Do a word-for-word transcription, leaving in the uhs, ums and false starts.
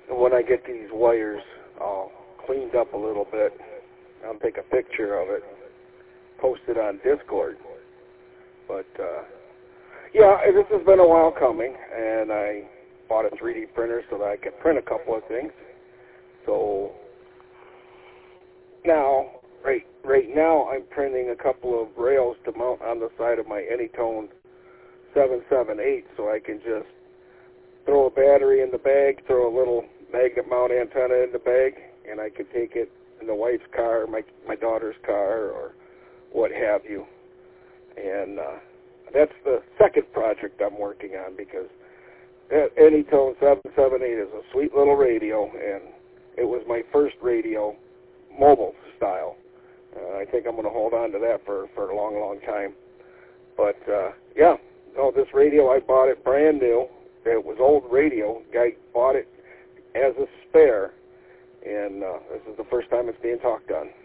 when I get these wires all cleaned up a little bit, I'll take a picture of it, post it on Discord. But, uh, yeah, this has been a while coming, and I bought a three D printer so that I could print a couple of things. So now, right, right now, I'm printing a couple of rails to mount on the side of my Anytone seven seven eight, so I can just throw a battery in the bag, throw a little magnet mount antenna in the bag, and I can take it in the wife's car, my my daughter's car, or what have you. And uh, that's the second project I'm working on, because that Anytone seven seven eight is a sweet little radio, and it was my first radio, mobile style. Uh, I think I'm going to hold on to that for, for a long, long time. But, uh, yeah, no, this radio, I bought it brand new. It was old radio. Guy bought it as a spare, and uh, this is the first time it's being talked on.